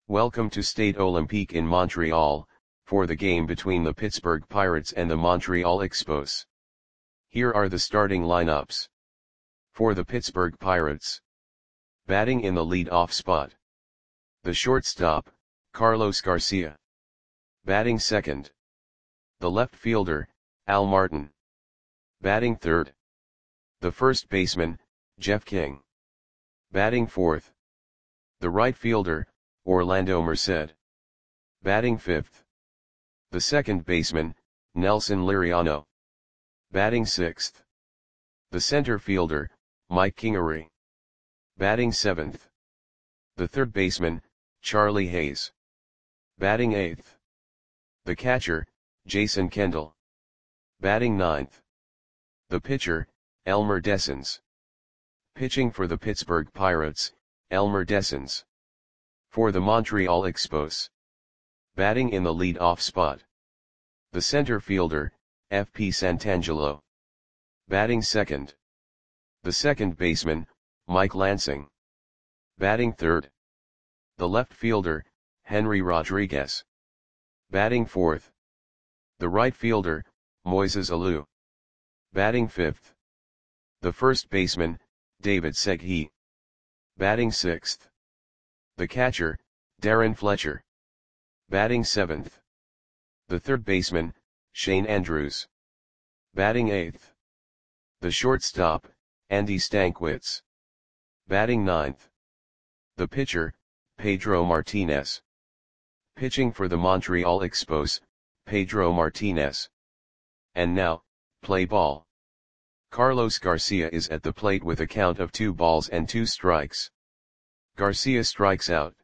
Welcome to Stade Olympique in Montreal, for the game between the Pittsburgh Pirates and the Montreal Expos. Here are the starting lineups. For the Pittsburgh Pirates. Batting in the lead-off spot. The shortstop, Carlos Garcia. Batting second. The left fielder, Al Martin. Batting third. The first baseman, Jeff King. Batting fourth. The right fielder, Orlando Merced. Batting fifth. The second baseman, Nelson Liriano. Batting sixth. The center fielder, Mike Kingery. Batting seventh. The third baseman, Charlie Hayes. Batting eighth. The catcher, Jason Kendall. Batting ninth. The pitcher, Elmer Dessens. Pitching for the Pittsburgh Pirates, Elmer Dessens. For the Montreal Expos. Batting in the lead-off spot. The center fielder, F.P. Santangelo. Batting second. The second baseman, Mike Lansing. Batting third. The left fielder, Henry Rodriguez. Batting fourth. The right fielder, Moises Alou. Batting fifth. The first baseman, David Segui. Batting sixth. The catcher, Darren Fletcher. Batting seventh. The third baseman, Shane Andrews. Batting eighth. The shortstop, Andy Stankiewicz. Batting ninth. The pitcher, Pedro Martinez. Pitching for the Montreal Expos, Pedro Martinez. And now, play ball. Carlos Garcia is at the plate with a count of 2 balls and 2 strikes. Garcia strikes out.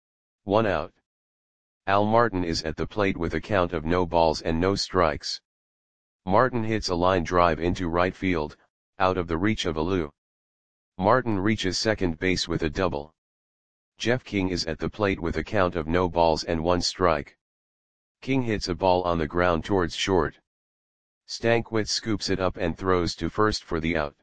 1 out. Al Martin is at the plate with a count of no balls and no strikes. Martin hits a line drive into right field, out of the reach of Alou. Martin reaches second base with a double. Jeff King is at the plate with a count of no balls and 1 strike. King hits a ball on the ground towards short. Stankiewicz scoops it up and throws to first for the out.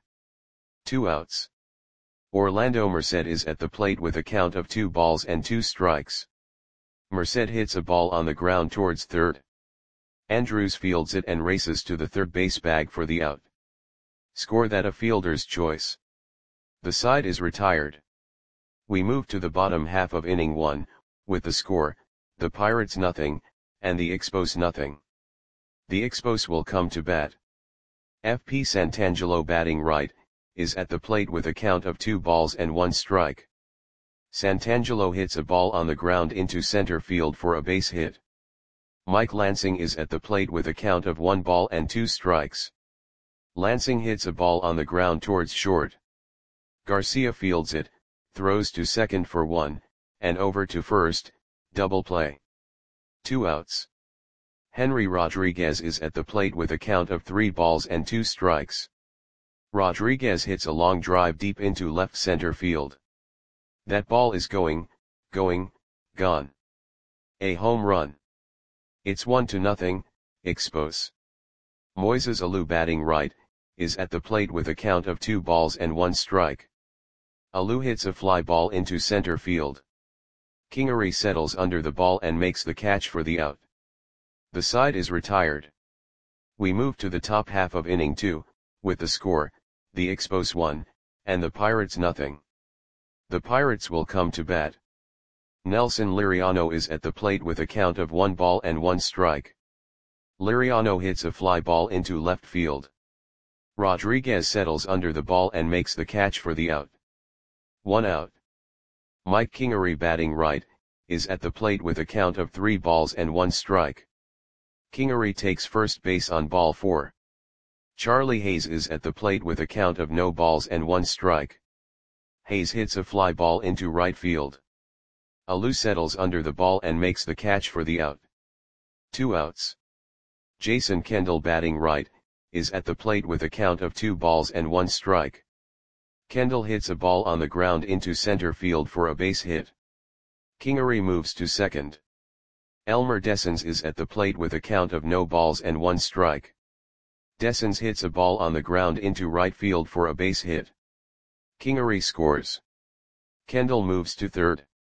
2 outs. Orlando Merced is at the plate with a count of 2 balls and 2 strikes. Merced hits a ball on the ground towards third. Andrews fields it and races to the third base bag for the out. Score that a fielder's choice. The side is retired. We move to the bottom half of inning 1, with the score, the Pirates nothing, and the Expos nothing. The Expos will come to bat. F.P. Santangelo batting right, is at the plate with a count of 2 balls and 1 strike. Santangelo hits a ball on the ground into center field for a base hit. Mike Lansing is at the plate with a count of 1 ball and 2 strikes. Lansing hits a ball on the ground towards short. Garcia fields it, throws to second for 1, and over to first, double play. 2 outs. Henry Rodriguez is at the plate with a count of 3 balls and 2 strikes. Rodriguez hits a long drive deep into left center field. That ball is gone. A home run. It's 1-0, Expos. Moises Alou batting right, is at the plate with a count of 2 balls and 1 strike. Alou hits a fly ball into center field. Kingery settles under the ball and makes the catch for the out. The side is retired. We move to the top half of inning 2, with the score, the Expos 1, and the Pirates nothing. The Pirates will come to bat. Nelson Liriano is at the plate with a count of 1 ball and 1 strike. Liriano hits a fly ball into left field. Rodriguez settles under the ball and makes the catch for the out. 1 out. Mike Kingery batting right, is at the plate with a count of 3 balls and 1 strike. Kingery takes first base on ball 4. Charlie Hayes is at the plate with a count of no balls and 1 strike. Hayes hits a fly ball into right field. Alou settles under the ball and makes the catch for the out. 2 outs. Jason Kendall batting right, is at the plate with a count of 2 balls and 1 strike. Kendall hits a ball on the ground into center field for a base hit. Kingery moves to second. Elmer Dessens is at the plate with a count of no balls and 1 strike. Dessens hits a ball on the ground into right field for a base hit. Kingery scores. Kendall moves to third.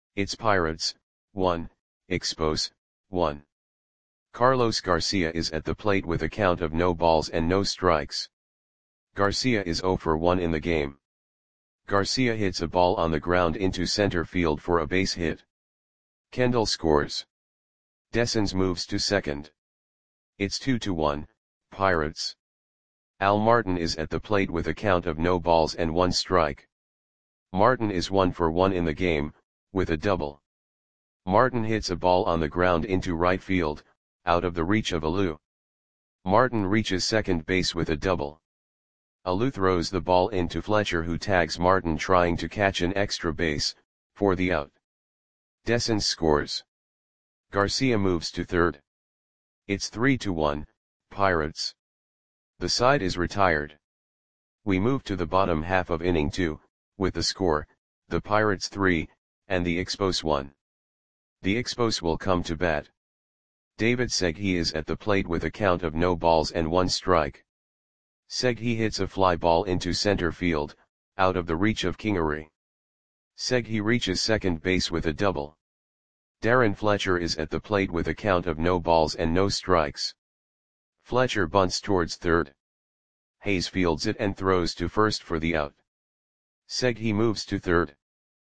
It's Pirates, 1, Expos, 1. Carlos Garcia is at the plate with a count of no balls and no strikes. Garcia is 0 for 1 in the game. Garcia hits a ball on the ground into center field for a base hit. Kendall scores. Dessens moves to second. It's 2-1, Pirates. Al Martin is at the plate with a count of no balls and 1 strike. Martin is 1 for 1 in the game, with a double. Martin hits a ball on the ground into right field, out of the reach of Alou. Martin reaches second base with a double. Alou throws the ball into Fletcher, who tags Martin trying to catch an extra base, for the out. Dessens scores. Garcia moves to third. It's 3-1, Pirates. The side is retired. We move to the bottom half of inning 2, with the score, the Pirates 3, and the Expos 1. The Expos will come to bat. David Segui is at the plate with a count of no balls and 1 strike. Segui hits a fly ball into center field, out of the reach of Kingery. Segui reaches second base with a double. Darren Fletcher is at the plate with a count of no balls and no strikes. Fletcher bunts towards third. Hayes fields it and throws to first for the out. Segui moves to third.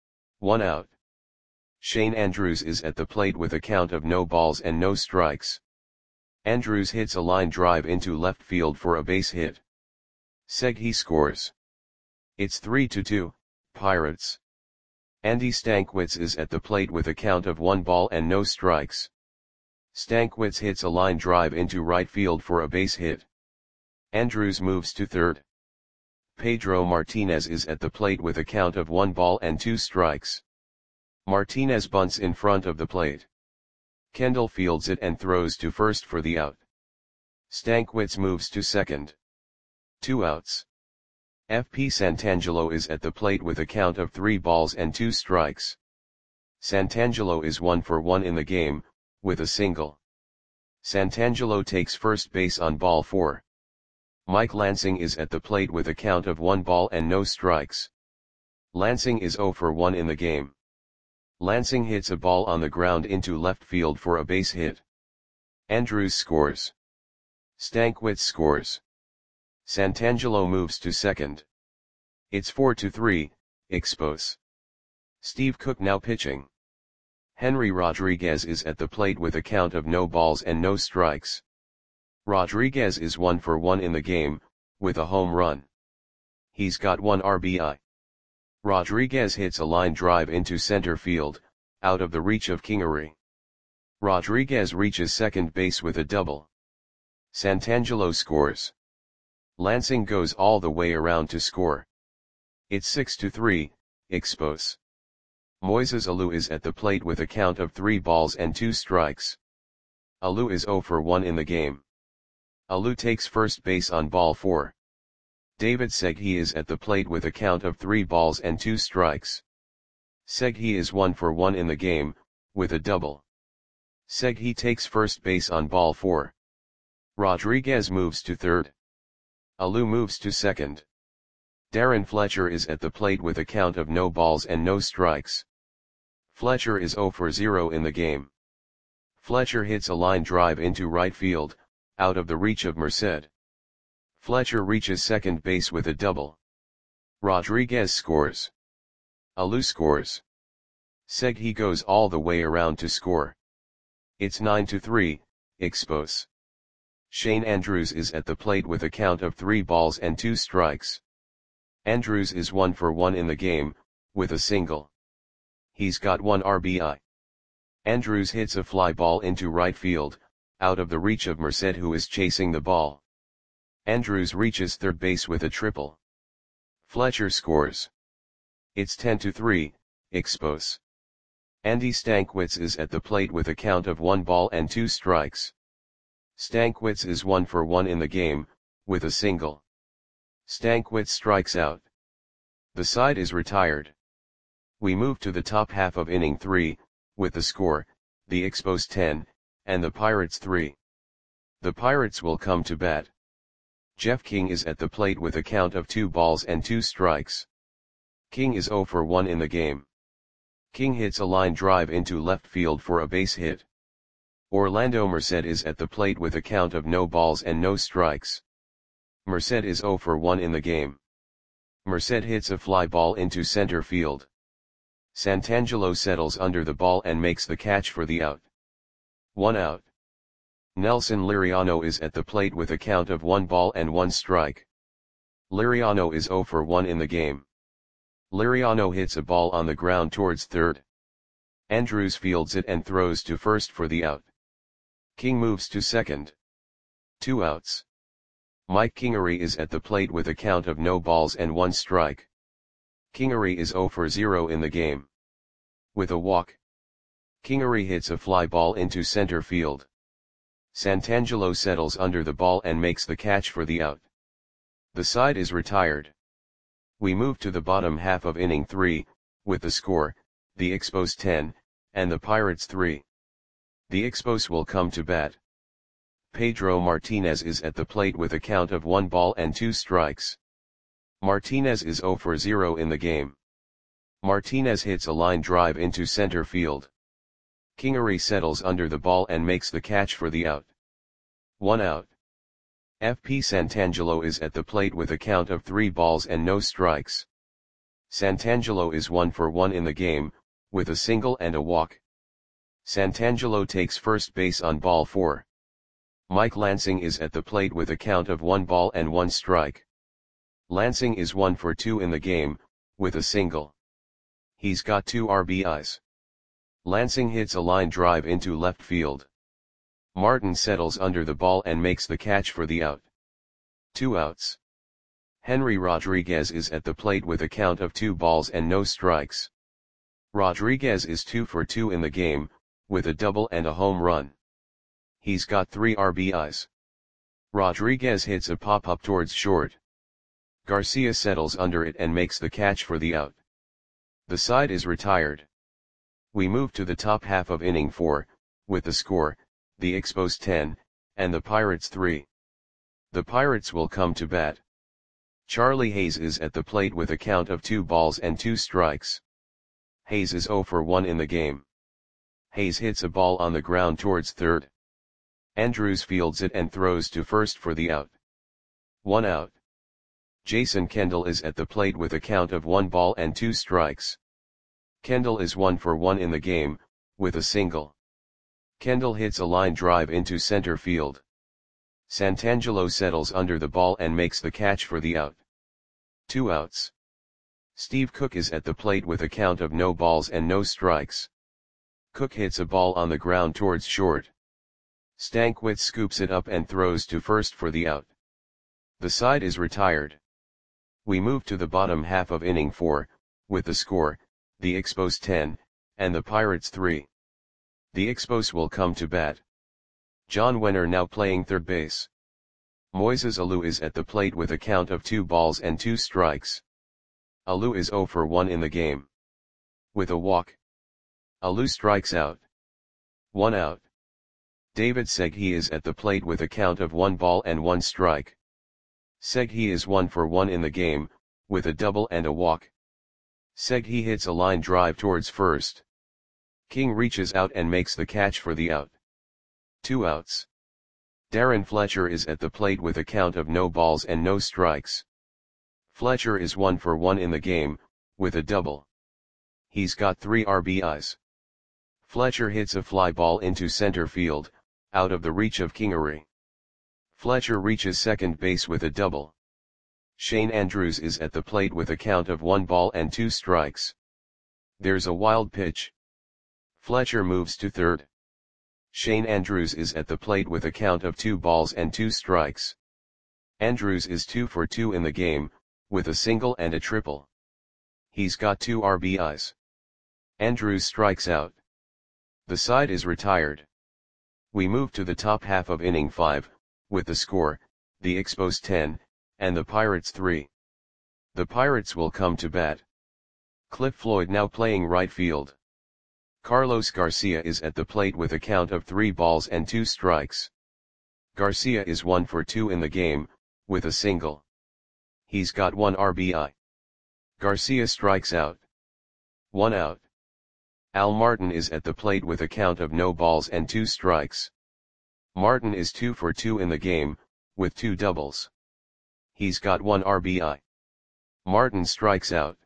1 out. Shane Andrews is at the plate with a count of no balls and no strikes. Andrews hits a line drive into left field for a base hit. Segui scores. It's 3-2, Pirates. Andy Stankiewicz is at the plate with a count of 1 ball and no strikes. Stankiewicz hits a line drive into right field for a base hit. Andrews moves to third. Pedro Martinez is at the plate with a count of 1 ball and 2 strikes. Martinez bunts in front of the plate. Kendall fields it and throws to first for the out. Stankiewicz moves to second. 2 outs. FP Santangelo is at the plate with a count of 3 balls and 2 strikes. Santangelo is 1 for 1 in the game, with a single. Santangelo takes first base on ball 4. Mike Lansing is at the plate with a count of 1 ball and no strikes. Lansing is 0 for 1 in the game. Lansing hits a ball on the ground into left field for a base hit. Andrews scores. Stankiewicz scores. Santangelo moves to second. It's 4-3, Expos. Steve Cook now pitching. Henry Rodriguez is at the plate with a count of no balls and no strikes. Rodriguez is 1 for 1 in the game, with a home run. He's got 1 RBI. Rodriguez hits a line drive into center field, out of the reach of Kingery. Rodriguez reaches second base with a double. Santangelo scores. Lansing goes all the way around to score. It's 6-3, Expos. Moises Alou is at the plate with a count of 3 balls and 2 strikes. Alou is 0 for 1 in the game. Alou takes first base on ball 4. David Segui is at the plate with a count of 3 balls and 2 strikes. Segui is 1 for 1 in the game, with a double. Segui takes first base on ball 4. Rodriguez moves to third. Alou moves to second. Darren Fletcher is at the plate with a count of no balls and no strikes. Fletcher is 0 for 0 in the game. Fletcher hits a line drive into right field, out of the reach of Merced. Fletcher reaches second base with a double. Rodriguez scores. Alou scores. Segui goes all the way around to score. It's 9-3, Expos. Shane Andrews is at the plate with a count of 3 balls and 2 strikes. Andrews is 1 for 1 in the game, with a single. He's got 1 RBI. Andrews hits a fly ball into right field, out of the reach of Merced, who is chasing the ball. Andrews reaches third base with a triple. Fletcher scores. It's 10-3, Expos. Andy Stankiewicz is at the plate with a count of 1 ball and 2 strikes. Stankiewicz is 1 for 1 in the game, with a single. Stankiewicz strikes out. The side is retired. We move to the top half of inning 3, with the score, the Expos 10, and the Pirates 3. The Pirates will come to bat. Jeff King is at the plate with a count of 2 balls and 2 strikes. King is 0 for 1 in the game. King hits a line drive into left field for a base hit. Orlando Merced is at the plate with a count of no balls and no strikes. Merced is 0 for 1 in the game. Merced hits a fly ball into center field. Santangelo settles under the ball and makes the catch for the out. 1 out. Nelson Liriano is at the plate with a count of 1 ball and 1 strike. Liriano is 0 for 1 in the game. Liriano hits a ball on the ground towards third. Andrews fields it and throws to first for the out. King moves to second. 2 outs. Mike Kingery is at the plate with a count of no balls and 1 strike. Kingery is 0 for 0 in the game. With a walk, Kingery hits a fly ball into center field. Santangelo settles under the ball and makes the catch for the out. The side is retired. We move to the bottom half of inning 3, with the score, the Expos 10, and the Pirates 3. The Expos will come to bat. Pedro Martinez is at the plate with a count of 1 ball and 2 strikes. Martinez is 0 for 0 in the game. Martinez hits a line drive into center field. Kingery settles under the ball and makes the catch for the out. 1 out. FP Santangelo is at the plate with a count of 3 balls and no strikes. Santangelo is 1 for 1 in the game, with a single and a walk. Santangelo takes first base on ball 4. Mike Lansing is at the plate with a count of 1 ball and 1 strike. Lansing is 1 for 2 in the game, with a single. He's got 2 RBIs. Lansing hits a line drive into left field. Martin settles under the ball and makes the catch for the out. 2 outs. Henry Rodriguez is at the plate with a count of 2 balls and no strikes. Rodriguez is 2 for 2 in the game, with a double and a home run. He's got 3 RBIs. Rodriguez hits a pop-up towards short. Garcia settles under it and makes the catch for the out. The side is retired. We move to the top half of inning 4, with the score, the Expos 10, and the Pirates 3. The Pirates will come to bat. Charlie Hayes is at the plate with a count of 2 balls and 2 strikes. Hayes is 0 for 1 in the game. Hayes hits a ball on the ground towards third. Andrews fields it and throws to first for the out. 1 out. Jason Kendall is at the plate with a count of 1 ball and 2 strikes. Kendall is 1 for 1 in the game, with a single. Kendall hits a line drive into center field. Santangelo settles under the ball and makes the catch for the out. 2 outs. Steve Cook is at the plate with a count of no balls and no strikes. Cook hits a ball on the ground towards short. Stankwitz scoops it up and throws to first for the out. The side is retired. We move to the bottom half of inning 4, with the score, the Expos 10, and the Pirates 3. The Expos will come to bat. John Wenner now playing third base. Moises Alou is at the plate with a count of 2 balls and 2 strikes. Alou is 0 for 1 in the game. With a walk, Alou strikes out. 1 out. David Segui is at the plate with a count of 1 ball and 1 strike. Segui is 1 for 1 in the game, with a double and a walk. Segui hits a line drive towards first. King reaches out and makes the catch for the out. 2 outs. Darren Fletcher is at the plate with a count of no balls and no strikes. Fletcher is 1 for 1 in the game, with a double. He's got 3 RBIs. Fletcher hits a fly ball into center field, out of the reach of Kingery. Fletcher reaches second base with a double. Shane Andrews is at the plate with a count of 1 ball and 2 strikes. There's a wild pitch. Fletcher moves to third. Shane Andrews is at the plate with a count of 2 balls and 2 strikes. Andrews is 2 for 2 in the game, with a single and a triple. He's got 2 RBIs. Andrews strikes out. The side is retired. We move to the top half of inning 5, with the score, the Expos 10, and the Pirates 3. The Pirates will come to bat. Cliff Floyd now playing right field. Carlos Garcia is at the plate with a count of 3 balls and 2 strikes. Garcia is 1 for 2 in the game, with a single. He's got 1 RBI. Garcia strikes out. 1 out. Al Martin is at the plate with a count of no balls and 2 strikes. Martin is 2 for 2 in the game, with 2 doubles. He's got 1 RBI. Martin strikes out.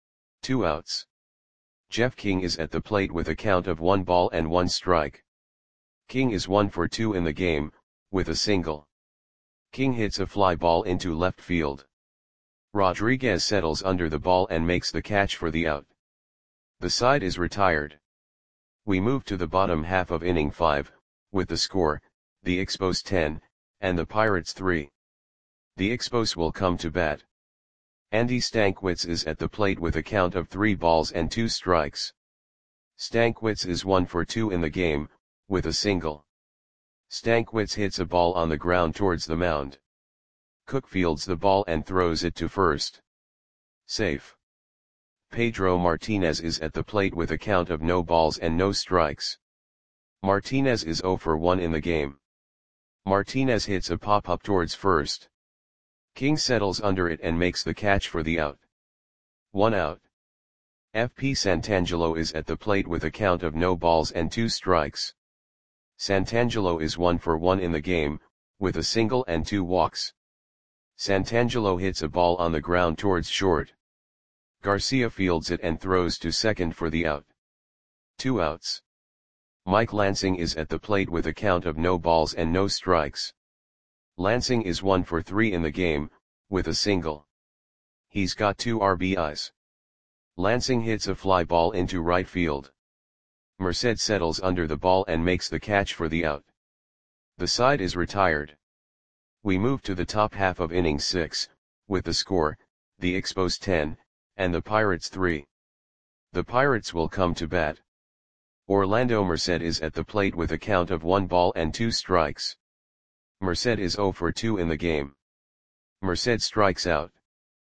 2 outs. Jeff King is at the plate with a count of 1 ball and 1 strike. King is 1 for 2 in the game, with a single. King hits a fly ball into left field. Rodriguez settles under the ball and makes the catch for the out. The side is retired. We move to the bottom half of inning 5, with the score, the Expos 10, and the Pirates 3. The Expos will come to bat. Andy Stankwitz is at the plate with a count of 3 balls and 2 strikes. Stankwitz is 1 for 2 in the game, with a single. Stankwitz hits a ball on the ground towards the mound. Cook fields the ball and throws it to first. Safe. Pedro Martinez is at the plate with a count of no balls and no strikes. Martinez is 0 for 1 in the game. Martinez hits a pop-up towards first. King settles under it and makes the catch for the out. 1 out. FP Santangelo is at the plate with a count of no balls and 2 strikes. Santangelo is 1 for 1 in the game, with a single and 2 walks. Santangelo hits a ball on the ground towards short. Garcia fields it and throws to second for the out. 2 outs. Mike Lansing is at the plate with a count of no balls and no strikes. Lansing is 1 for 3 in the game, with a single. He's got 2 RBIs. Lansing hits a fly ball into right field. Merced settles under the ball and makes the catch for the out. The side is retired. We move to the top half of inning 6, with the score, the Expos 10, and the Pirates 3. The Pirates will come to bat. Orlando Merced is at the plate with a count of 1 ball and 2 strikes. Merced is 0 for 2 in the game. Merced strikes out.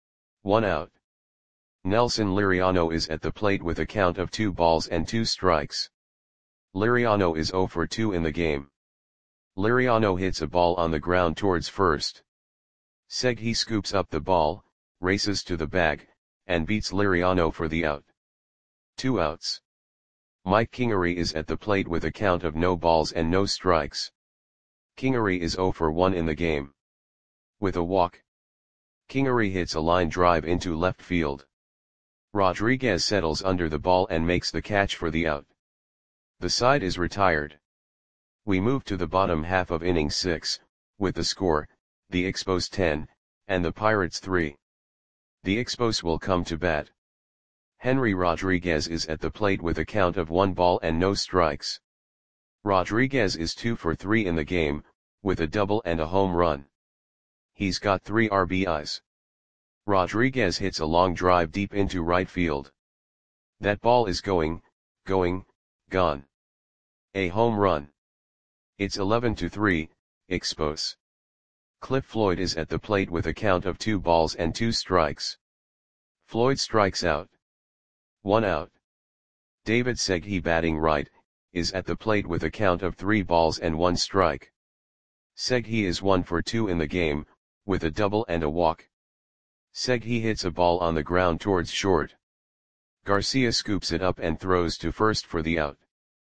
1 out. Nelson Liriano is at the plate with a count of 2 balls and 2 strikes. Liriano is 0 for 2 in the game. Liriano hits a ball on the ground towards first. Segui scoops up the ball, races to the bag, and beats Liriano for the out. 2 outs. Mike Kingery is at the plate with a count of no balls and no strikes. Kingery is 0 for 1 in the game. With a walk. Kingery hits a line drive into left field. Rodriguez settles under the ball and makes the catch for the out. The side is retired. We move to the bottom half of inning 6, with the score, the Expos 10, and the Pirates 3. The Expos will come to bat. Henry Rodriguez is at the plate with a count of 1 ball and no strikes. Rodriguez is 2 for 3 in the game, with a double and a home run. He's got 3 RBIs. Rodriguez hits a long drive deep into right field. That ball is going, gone. A home run. It's 11-3, Expos. Cliff Floyd is at the plate with a count of 2 balls and 2 strikes. Floyd strikes out. 1 out. David Segui, batting right, is at the plate with a count of 3 balls and 1 strike. Segui is 1 for 2 in the game, with a double and a walk. Segui hits a ball on the ground towards short. Garcia scoops it up and throws to first for the out.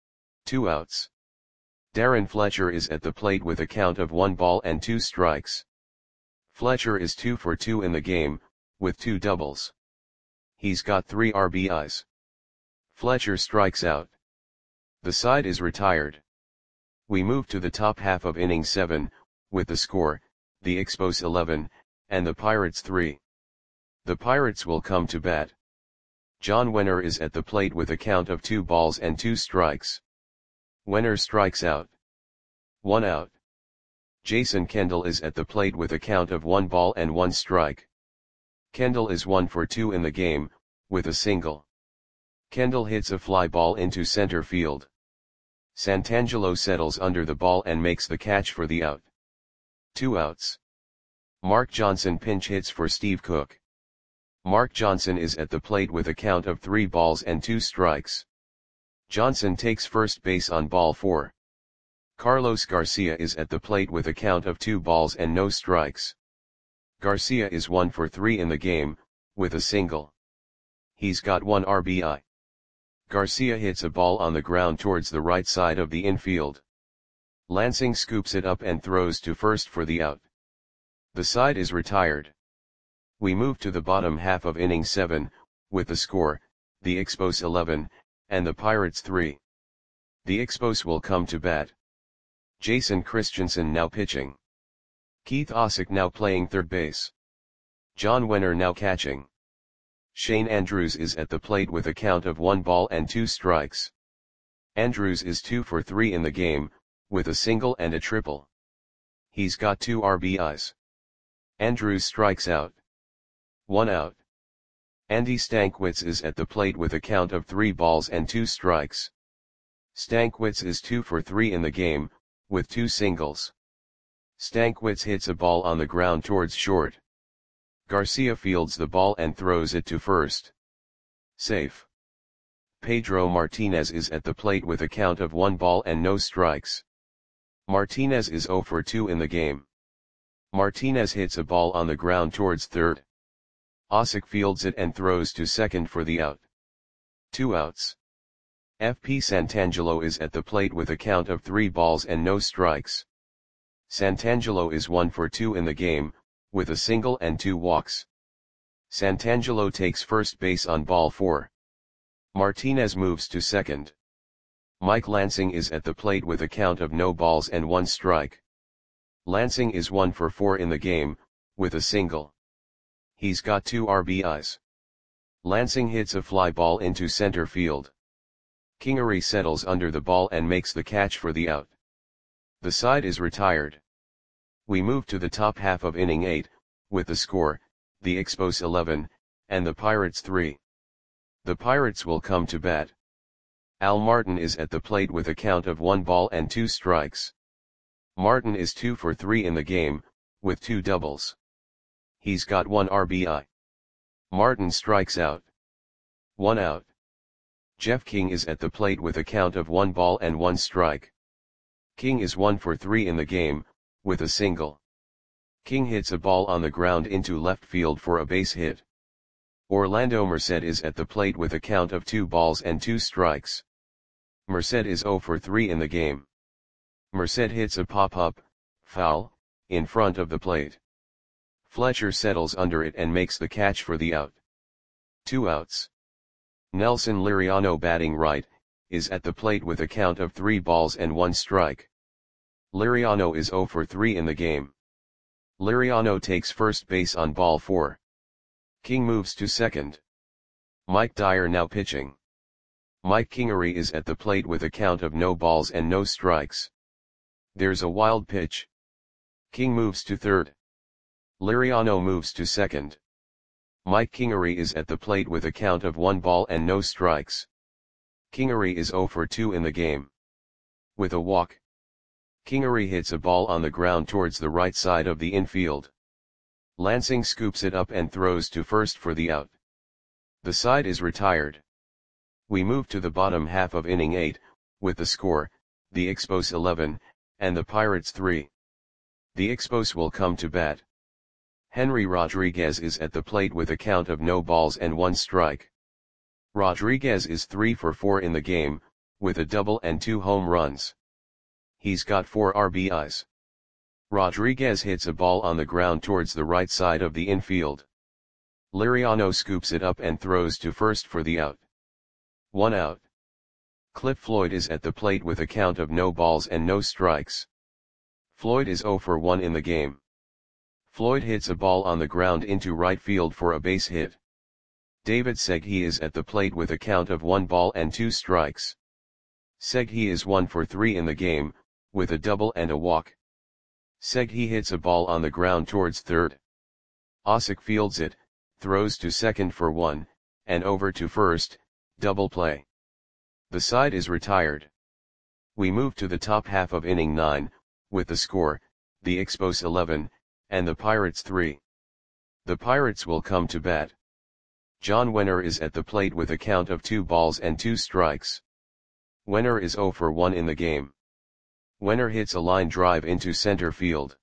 2 outs. Darren Fletcher is at the plate with a count of 1 ball and 2 strikes. Fletcher is 2 for 2 in the game, with 2 doubles. He's got 3 RBIs. Fletcher strikes out. The side is retired. We move to the top half of inning 7, with the score, the Expos 11, and the Pirates 3. The Pirates will come to bat. John Wenner is at the plate with a count of 2 balls and 2 strikes. Wenner strikes out. 1 out. Jason Kendall is at the plate with a count of 1 ball and 1 strike. Kendall is 1 for 2 in the game, with a single. Kendall hits a fly ball into center field. Santangelo settles under the ball and makes the catch for the out. 2 outs. Mark Johnson pinch hits for Steve Cook. Mark Johnson is at the plate with a count of 3 balls and 2 strikes. Johnson takes first base on ball 4. Carlos Garcia is at the plate with a count of 2 balls and no strikes. Garcia is 1 for 3 in the game, with a single. He's got 1 RBI. Garcia hits a ball on the ground towards the right side of the infield. Lansing scoops it up and throws to first for the out. The side is retired. We move to the bottom half of inning 7, with the score, the Expos 11, and the Pirates 3. The Expos will come to bat. Jason Christensen now pitching. Keith Osick now playing third base. John Wenner now catching. Shane Andrews is at the plate with a count of 1 ball and 2 strikes. Andrews is 2 for 3 in the game, with a single and a triple. He's got 2 RBIs. Andrews strikes out. 1 out. Andy Stankiewicz is at the plate with a count of 3 balls and 2 strikes. Stankiewicz is 2 for 3 in the game, with 2 singles. Stankiewicz hits a ball on the ground towards short. Garcia fields the ball and throws it to first. Safe. Pedro Martinez is at the plate with a count of 1 ball and no strikes. Martinez is 0 for 2 in the game. Martinez hits a ball on the ground towards third. Osick fields it and throws to second for the out. 2 outs. FP Santangelo is at the plate with a count of 3 balls and no strikes. Santangelo is 1 for 2 in the game, with a single and 2 walks. Santangelo takes first base on ball 4. Martinez moves to second. Mike Lansing is at the plate with a count of no balls and 1 strike. Lansing is 1 for 4 in the game, with a single. He's got 2 RBIs. Lansing hits a fly ball into center field. Kingery settles under the ball and makes the catch for the out. The side is retired. We move to the top half of inning 8, with the score, the Expos 11, and the Pirates 3. The Pirates will come to bat. Al Martin is at the plate with a count of 1 ball and 2 strikes. Martin is 2 for 3 in the game, with 2 doubles. He's got 1 RBI. Martin strikes out. 1 out. Jeff King is at the plate with a count of 1 ball and 1 strike. King is 1 for 3 in the game, with a single. King hits a ball on the ground into left field for a base hit. Orlando Merced is at the plate with a count of 2 balls and 2 strikes. Merced is 0 for 3 in the game. Merced hits a pop-up, foul, in front of the plate. Fletcher settles under it and makes the catch for the out. 2 outs. Nelson Liriano batting right, is at the plate with a count of 3 balls and 1 strike. Liriano is 0 for 3 in the game. Liriano takes first base on ball 4. King moves to second. Mike Dyer now pitching. Mike Kingery is at the plate with a count of no balls and no strikes. There's a wild pitch. King moves to third. Liriano moves to second. Mike Kingery is at the plate with a count of 1 ball and no strikes. Kingery is 0 for 2 in the game. With a walk. Kingery hits a ball on the ground towards the right side of the infield. Lansing scoops it up and throws to first for the out. The side is retired. We move to the bottom half of inning 8, with the score, the Expos 11, and the Pirates 3. The Expos will come to bat. Henry Rodriguez is at the plate with a count of no balls and 1 strike. Rodriguez is 3 for 4 in the game, with a double and 2 home runs. He's got 4 RBIs. Rodriguez hits a ball on the ground towards the right side of the infield. Liriano scoops it up and throws to first for the out. 1 out. Cliff Floyd is at the plate with a count of no balls and no strikes. Floyd is 0 for 1 in the game. Floyd hits a ball on the ground into right field for a base hit. David Segui is at the plate with a count of 1 ball and 2 strikes. Segui is 1 for 3 in the game, with a double and a walk. Segui hits a ball on the ground towards third. Osick fields it, throws to second for 1, and over to first, double play. The side is retired. We move to the top half of inning 9, with the score, the Expos 11, and the Pirates 3. The Pirates will come to bat. John Wenner is at the plate with a count of 2 balls and 2 strikes. Wenner is 0 for 1 in the game. Wenner hits a line drive into center field.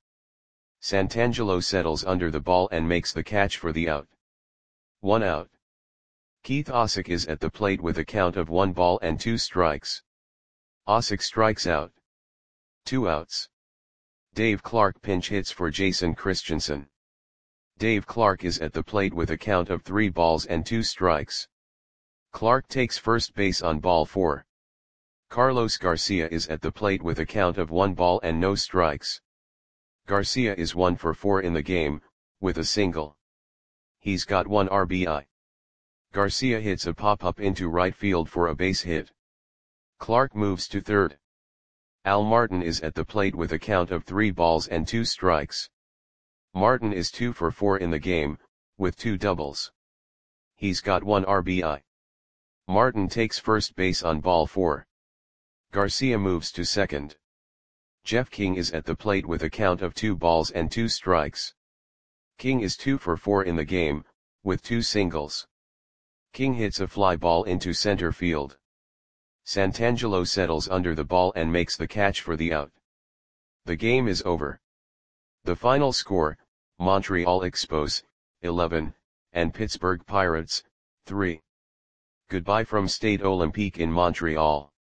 Santangelo settles under the ball and makes the catch for the out. 1 out. Keith Osick is at the plate with a count of 1 ball and 2 strikes. Osick strikes out. 2 outs. Dave Clark pinch hits for Jason Christensen. Dave Clark is at the plate with a count of 3 balls and 2 strikes. Clark takes first base on ball 4. Carlos Garcia is at the plate with a count of 1 ball and no strikes. Garcia is 1 for 4 in the game, with a single. He's got 1 RBI. Garcia hits a pop-up into right field for a base hit. Clark moves to third. Al Martin is at the plate with a count of 3 balls and 2 strikes. Martin is 2 for 4 in the game, with 2 doubles. He's got 1 RBI. Martin takes first base on ball 4. Garcia moves to second. Jeff King is at the plate with a count of 2 balls and 2 strikes. King is 2 for 4 in the game, with 2 singles. King hits a fly ball into center field. Santangelo settles under the ball and makes the catch for the out. The game is over. The final score, Montreal Expos, 11, and Pittsburgh Pirates, 3. Goodbye from Stade Olympique in Montreal.